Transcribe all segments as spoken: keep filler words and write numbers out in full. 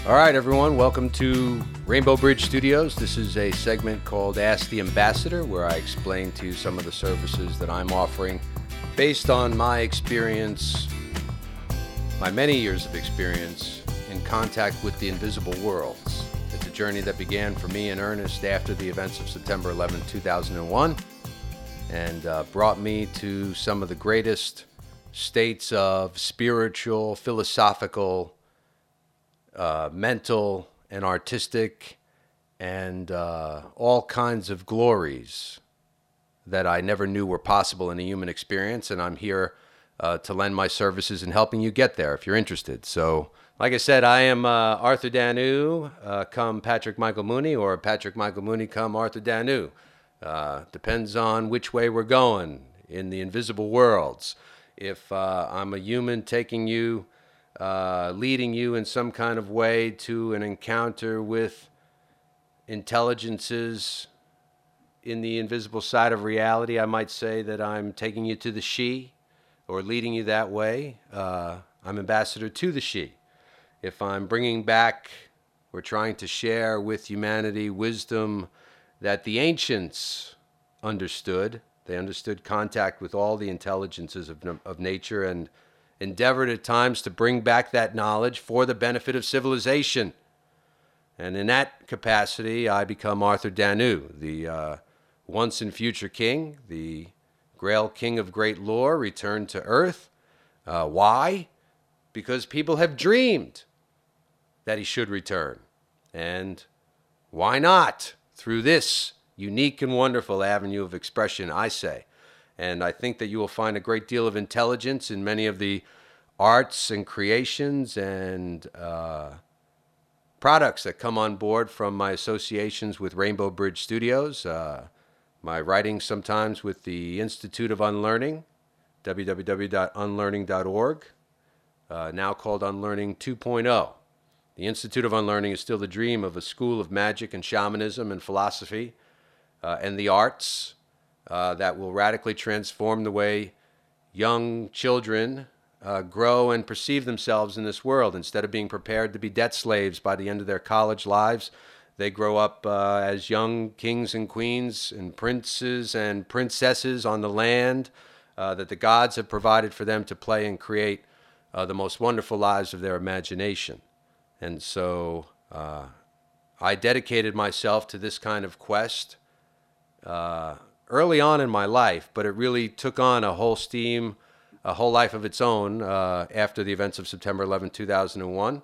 All right, everyone, welcome to Rainbow Bridge Studios. This is a segment called Ask the Ambassador, where I explain to you some of the services that I'm offering based on my experience, my many years of experience in contact with the invisible worlds. It's a journey that began for me in earnest after the events of September eleventh, two thousand one, and uh, brought me to some of the greatest states of spiritual, philosophical, Uh, mental and artistic and uh, all kinds of glories that I never knew were possible in a human experience. And I'm here uh, to lend my services in helping you get there if you're interested. So, like I said, I am uh, Arthur Danu, uh, come Patrick Michael Mooney, or Patrick Michael Mooney, come Arthur Danu. Uh, depends on which way we're going in the invisible worlds. If uh, I'm a human taking you Uh, leading you in some kind of way to an encounter with intelligences in the invisible side of reality, I might say that I'm taking you to the she, or leading you that way. Uh, I'm ambassador to the she. If I'm bringing back or trying to share with humanity wisdom that the ancients understood, they understood contact with all the intelligences of, of nature, and endeavored at times to bring back that knowledge for the benefit of civilization. And in that capacity, I become Arthur Danu, the uh, once and future king, the Grail king of great lore, returned to Earth. Uh, why? Because people have dreamed that he should return. And why not? Through this unique and wonderful avenue of expression, I say. And I think that you will find a great deal of intelligence in many of the arts and creations and uh, products that come on board from my associations with Rainbow Bridge Studios, uh, my writings sometimes with the Institute of Unlearning, w w w dot unlearning dot org, uh, now called Unlearning two point oh. The Institute of Unlearning is still the dream of a school of magic and shamanism and philosophy uh, and the arts Uh, that will radically transform the way young children uh, grow and perceive themselves in this world. Instead of being prepared to be debt slaves by the end of their college lives, they grow up uh, as young kings and queens and princes and princesses on the land uh, that the gods have provided for them to play and create uh, the most wonderful lives of their imagination. And so uh, I dedicated myself to this kind of quest uh, early on in my life, but it really took on a whole steam, a whole life of its own uh, after the events of September eleventh, two thousand one.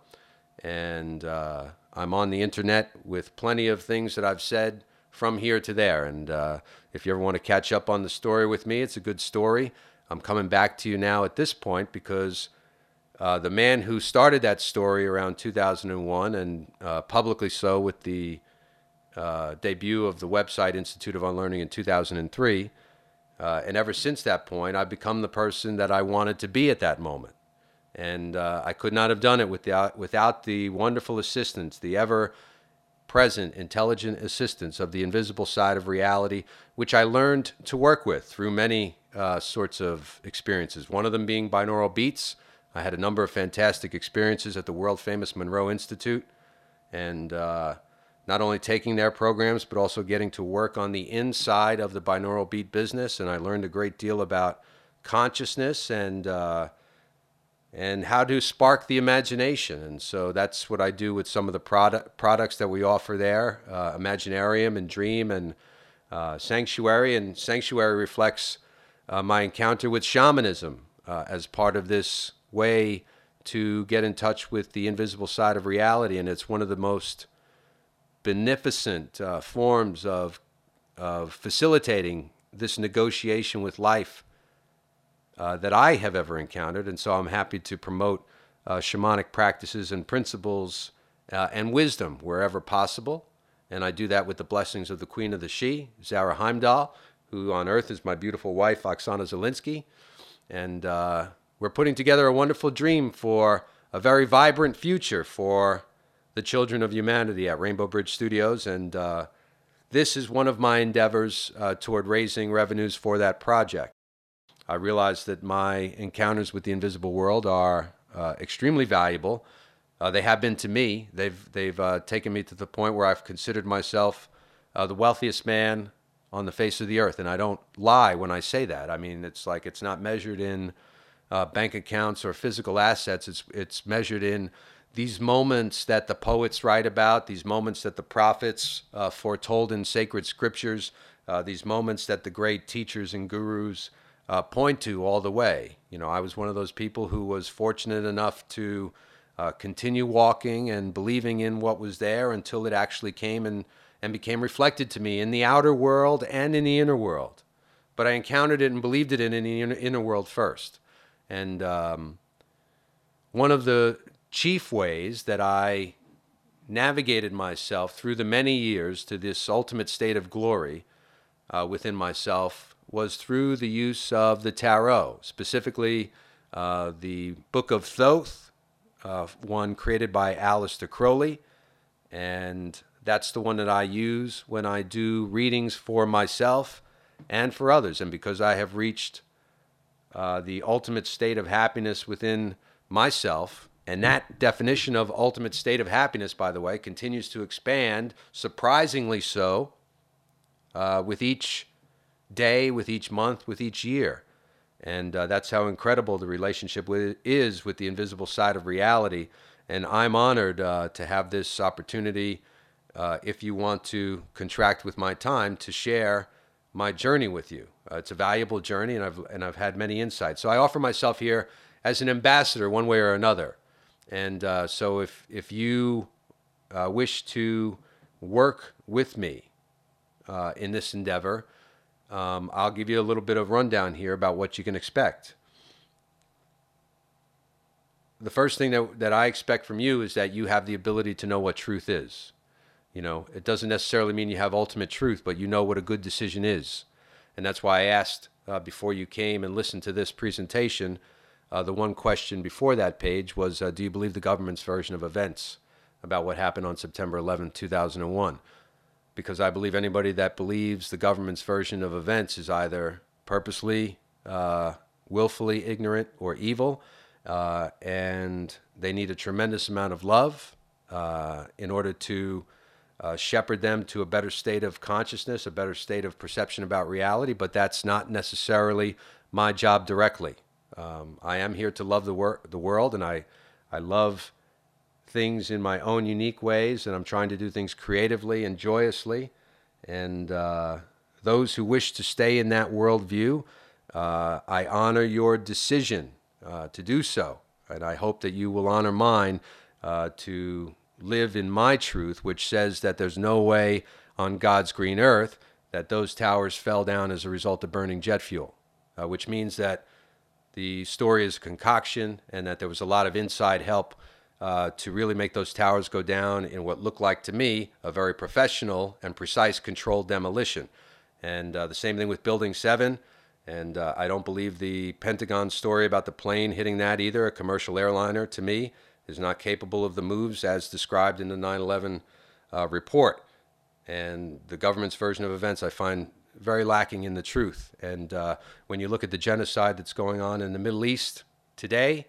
And uh, I'm on the internet with plenty of things that I've said from here to there. And uh, if you ever want to catch up on the story with me, it's a good story. I'm coming back to you now at this point because uh, the man who started that story around two thousand one, and uh, publicly so with the Uh, debut of the website Institute of Unlearning in two thousand three. Uh, and ever since that point, I've become the person that I wanted to be at that moment. And uh, I could not have done it without, without the wonderful assistance, the ever-present, intelligent assistance of the invisible side of reality, which I learned to work with through many uh, sorts of experiences. One of them being binaural beats. I had a number of fantastic experiences at the world-famous Monroe Institute. And uh, not only taking their programs, but also getting to work on the inside of the binaural beat business. And I learned a great deal about consciousness and uh, and how to spark the imagination. And so that's what I do with some of the product, products that we offer there, uh, Imaginarium and Dream and uh, Sanctuary. And Sanctuary reflects uh, my encounter with shamanism uh, as part of this way to get in touch with the invisible side of reality. And it's one of the most beneficent uh, forms of of facilitating this negotiation with life uh, that I have ever encountered. And so I'm happy to promote uh, shamanic practices and principles uh, and wisdom wherever possible. And I do that with the blessings of the Queen of the She, Zara Heimdall, who on earth is my beautiful wife, Oksana Zelinsky. And uh, we're putting together a wonderful dream for a very vibrant future for the children of humanity at Rainbow Bridge Studios. And uh, this is one of my endeavors uh, toward raising revenues for that project. I realize that my encounters with the invisible world are uh, extremely valuable. Uh, they have been to me. They've they've uh, taken me to the point where I've considered myself uh, the wealthiest man on the face of the earth, and I don't lie when I say that. I mean, it's like it's not measured in uh, bank accounts or physical assets. It's it's measured in these moments that the poets write about, these moments that the prophets uh, foretold in sacred scriptures, uh, these moments that the great teachers and gurus uh, point to all the way. You know, I was one of those people who was fortunate enough to uh, continue walking and believing in what was there until it actually came and, and became reflected to me in the outer world and in the inner world. But I encountered it and believed it in, in the inner, inner world first. And um, one of the chief ways that I navigated myself through the many years to this ultimate state of glory uh, within myself was through the use of the tarot, specifically uh, the Book of Thoth, uh, one created by Aleister Crowley, and that's the one that I use when I do readings for myself and for others. And because I have reached uh, the ultimate state of happiness within myself, and that definition of ultimate state of happiness, by the way, continues to expand, surprisingly so, uh, with each day, with each month, with each year. And uh, that's how incredible the relationship with, is with the invisible side of reality. And I'm honored uh, to have this opportunity, uh, if you want to contract with my time, to share my journey with you. Uh, it's a valuable journey, and I've, and I've had many insights. So I offer myself here as an ambassador one way or another. And uh, so if, if you uh, wish to work with me uh, in this endeavor, Um, I'll give you a little bit of rundown here about what you can expect. The first thing that, that I expect from you is that you have the ability to know what truth is. You know, it doesn't necessarily mean you have ultimate truth, but you know what a good decision is. And that's why I asked uh, before you came and listened to this presentation, uh, the one question before that page was, uh, do you believe the government's version of events about what happened on September eleventh, two thousand one? Because I believe anybody that believes the government's version of events is either purposely, uh, willfully ignorant or evil, uh, and they need a tremendous amount of love uh, in order to uh, shepherd them to a better state of consciousness, a better state of perception about reality, but that's not necessarily my job directly. Um, I am here to love the, wor- the world, and I, I love things in my own unique ways, and I'm trying to do things creatively and joyously. And uh, those who wish to stay in that worldview, uh, I honor your decision uh, to do so. And I hope that you will honor mine uh, to live in my truth, which says that there's no way on God's green earth that those towers fell down as a result of burning jet fuel, uh, which means that the story is a concoction and that there was a lot of inside help Uh, to really make those towers go down in what looked like to me a very professional and precise controlled demolition. And uh, the same thing with Building seven. And uh, I don't believe the Pentagon story about the plane hitting that either. A commercial airliner, to me, is not capable of the moves as described in the nine eleven uh, report. And the government's version of events I find very lacking in the truth. And uh, when you look at the genocide that's going on in the Middle East today,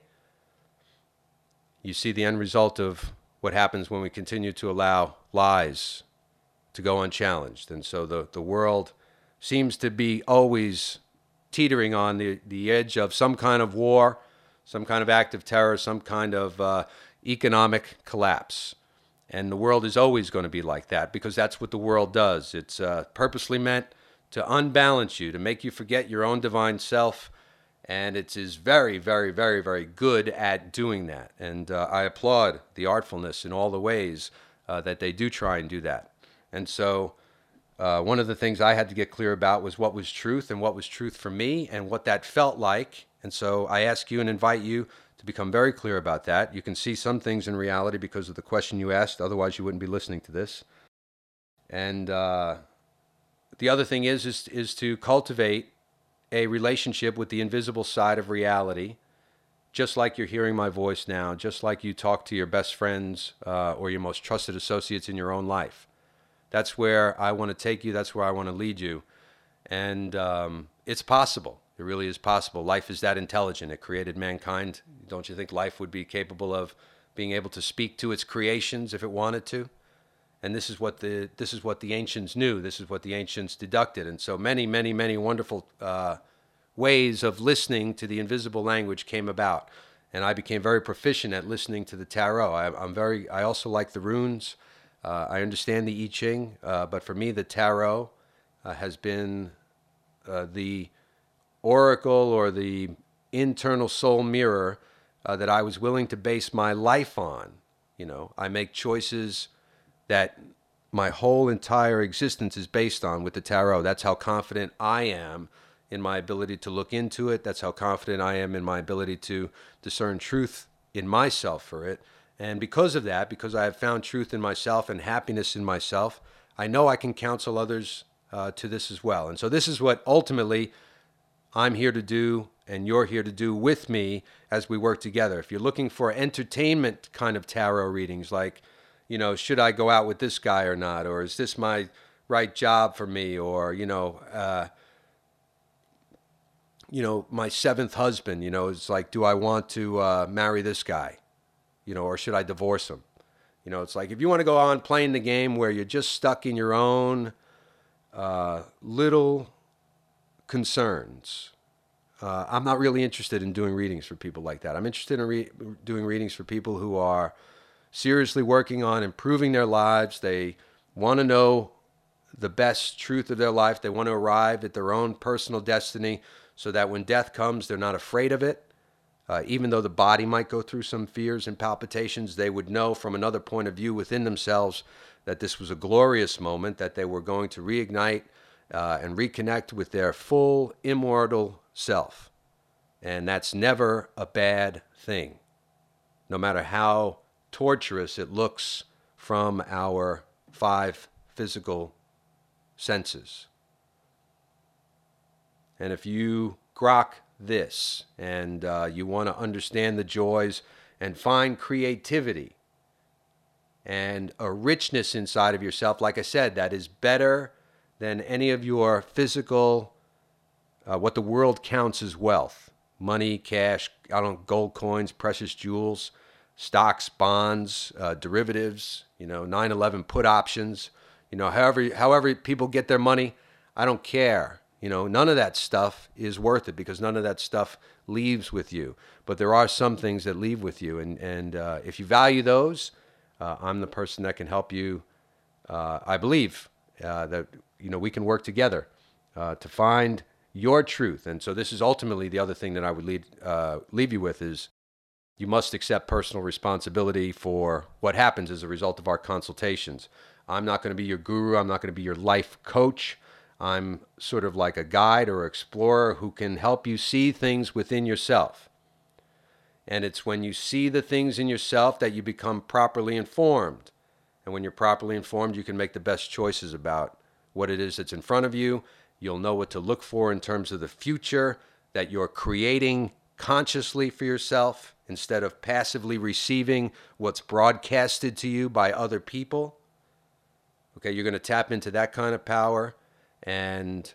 you see the end result of what happens when we continue to allow lies to go unchallenged. And so the, the world seems to be always teetering on the, the edge of some kind of war, some kind of act of terror, some kind of uh, economic collapse. And the world is always going to be like that because that's what the world does. It's uh, purposely meant to unbalance you, to make you forget your own divine self. And it is very, very, very, very good at doing that. And uh, I applaud the artfulness in all the ways uh, that they do try and do that. And so uh, one of the things I had to get clear about was what was truth and what was truth for me and what that felt like. And so I ask you and invite you to become very clear about that. You can see some things in reality because of the question you asked. Otherwise, you wouldn't be listening to this. And uh, the other thing is, is, is to cultivate a relationship with the invisible side of reality, just like you're hearing my voice now, just like you talk to your best friends uh, or your most trusted associates in your own life. That's where I want to take you. That's where I want to lead you. And um, it's possible. It really is possible. Life is that intelligent. It created mankind. Don't you think life would be capable of being able to speak to its creations if it wanted to. And this is what the this is what the ancients knew. This is what the ancients deducted. And so many, many, many wonderful uh, ways of listening to the invisible language came about. And I became very proficient at listening to the tarot. I, I'm very. I also like the runes. Uh, I understand the I Ching, uh, but for me, the tarot uh, has been uh, the oracle or the internal soul mirror uh, that I was willing to base my life on. You know, I make choices that my whole entire existence is based on with the tarot. That's how confident I am in my ability to look into it. That's how confident I am in my ability to discern truth in myself for it. And because of that, because I have found truth in myself and happiness in myself, I know I can counsel others uh, to this as well. And so this is what ultimately I'm here to do and you're here to do with me as we work together. If you're looking for entertainment kind of tarot readings, like, you know, should I go out with this guy or not? Or is this my right job for me? Or, you know, uh, you know, my seventh husband, you know, it's like, do I want to uh, marry this guy? You know, or should I divorce him? You know, it's like, if you want to go on playing the game where you're just stuck in your own uh, little concerns, uh, I'm not really interested in doing readings for people like that. I'm interested in re- doing readings for people who are seriously working on improving their lives. They want to know the best truth of their life. They want to arrive at their own personal destiny so that when death comes, they're not afraid of it. Uh, even though the body might go through some fears and palpitations, they would know from another point of view within themselves that this was a glorious moment, that they were going to reignite uh, and reconnect with their full immortal self. And that's never a bad thing, no matter how torturous it looks from our five physical senses. And if you grok this and uh, you want to understand the joys and find creativity and a richness inside of yourself, like I said, that is better than any of your physical, uh, what the world counts as wealth, money, cash, I don't know, gold coins, precious jewels, stocks, bonds, uh, derivatives, you know, nine eleven put options, you know, however, however people get their money, I don't care. You know, none of that stuff is worth it because none of that stuff leaves with you. But there are some things that leave with you. And, and uh, if you value those, uh, I'm the person that can help you. Uh, I believe uh, that, you know, we can work together uh, to find your truth. And so this is ultimately the other thing that I would lead, uh, leave you with is you must accept personal responsibility for what happens as a result of our consultations. I'm not going to be your guru. I'm not going to be your life coach. I'm sort of like a guide or explorer who can help you see things within yourself. And it's when you see the things in yourself that you become properly informed. And when you're properly informed, you can make the best choices about what it is that's in front of you. You'll know what to look for in terms of the future that you're creating consciously for yourself instead of passively receiving what's broadcasted to you by other people. Okay, you're going to tap into that kind of power. And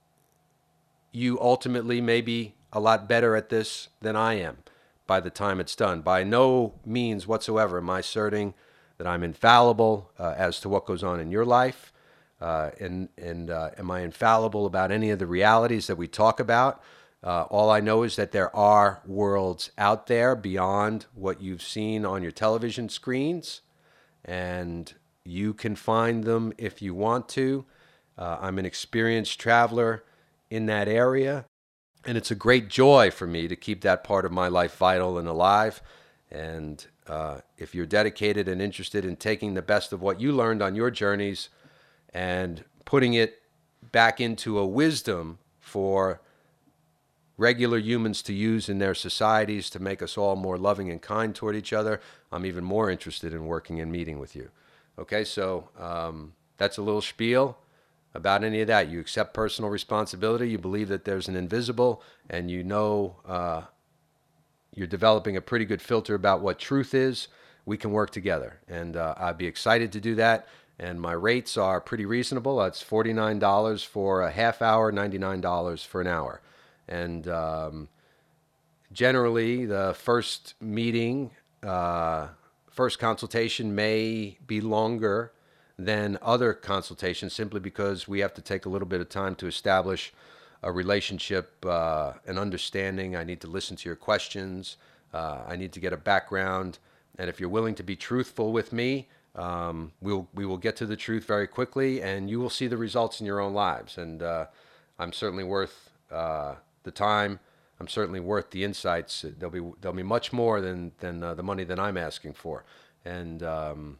you ultimately may be a lot better at this than I am by the time it's done. By no means whatsoever am I asserting that I'm infallible uh, as to what goes on in your life. Uh, and and uh, am I infallible about any of the realities that we talk about? Uh, all I know is that there are worlds out there beyond what you've seen on your television screens. And you can find them if you want to. Uh, I'm an experienced traveler in that area, and it's a great joy for me to keep that part of my life vital and alive. And uh, if you're dedicated and interested in taking the best of what you learned on your journeys and putting it back into a wisdom for regular humans to use in their societies to make us all more loving and kind toward each other, I'm even more interested in working and meeting with you. Okay, so um, that's a little spiel about any of that. You accept personal responsibility. You believe that there's an invisible, and you know uh, you're developing a pretty good filter about what truth is. We can work together, and uh, I'd be excited to do that. And my rates are pretty reasonable. That's forty-nine dollars for a half hour, ninety-nine dollars for an hour. And um, generally, the first meeting, uh, first consultation may be longer than other consultations simply because we have to take a little bit of time to establish a relationship, uh, an understanding. I need to listen to your questions. Uh, I need to get a background. And if you're willing to be truthful with me, um, we'll, we will get to the truth very quickly, and you will see the results in your own lives. And uh, I'm certainly worth uh, the time. I'm certainly worth the insights. There'll be there'll be much more than than uh, the money that I'm asking for. And um,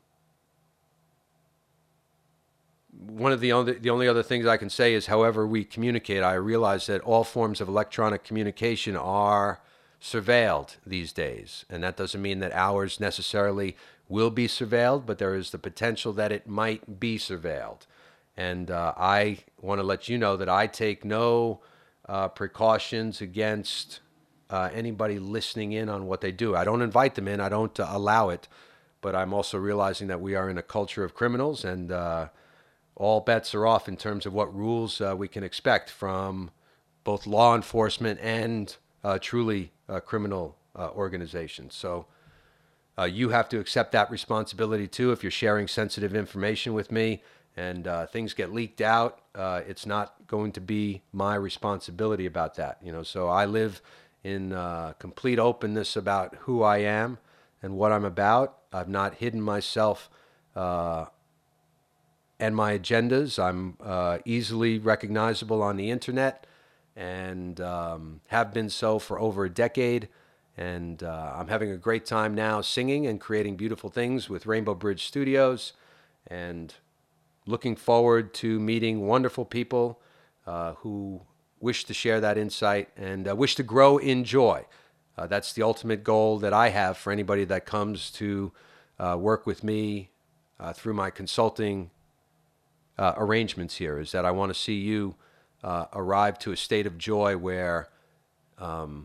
one of the only the only other things I can say is, however we communicate, I realize that all forms of electronic communication are surveilled these days, and that doesn't mean that ours necessarily will be surveilled, but there is the potential that it might be surveilled. And uh, I want to let you know that I take no Uh, precautions against uh, anybody listening in on what they do. I don't invite them in. I don't uh, allow it. But I'm also realizing that we are in a culture of criminals, and uh, all bets are off in terms of what rules uh, we can expect from both law enforcement and uh, truly uh, criminal uh, organizations. So uh, you have to accept that responsibility too. If you're sharing sensitive information with me, and uh, things get leaked out, uh, it's not going to be my responsibility about that. You know, so I live in uh, complete openness about who I am and what I'm about. I've not hidden myself uh, and my agendas. I'm uh, easily recognizable on the internet, and um, have been so for over a decade. And uh, I'm having a great time now singing and creating beautiful things with Rainbow Bridge Studios, and looking forward to meeting wonderful people uh, who wish to share that insight and uh, wish to grow in joy. Uh, that's the ultimate goal that I have for anybody that comes to uh, work with me uh, through my consulting uh, arrangements here, is that I want to see you uh, arrive to a state of joy where um,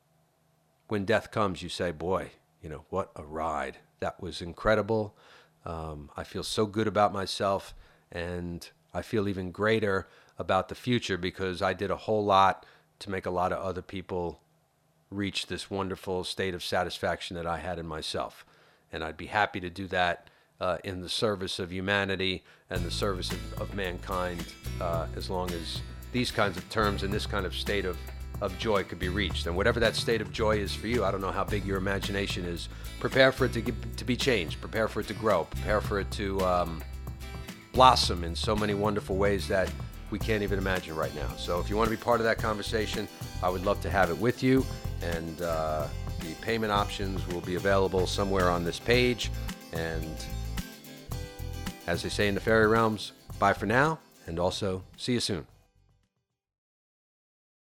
when death comes, you say, boy, you know, what a ride. That was incredible. Um, I feel so good about myself, and I feel even greater about the future because I did a whole lot to make a lot of other people reach this wonderful state of satisfaction that I had in myself. And I'd be happy to do that uh, in the service of humanity and the service of, of mankind, uh, as long as these kinds of terms and this kind of state of of joy could be reached. And whatever that state of joy is for you, I don't know how big your imagination is, prepare for it to get, to be changed, prepare for it to grow, prepare for it to um, blossom in so many wonderful ways that we can't even imagine right now. So if you want to be part of that conversation, I would love to have it with you. And uh, the payment options will be available somewhere on this page. And as they say in the fairy realms, bye for now, and also see you soon.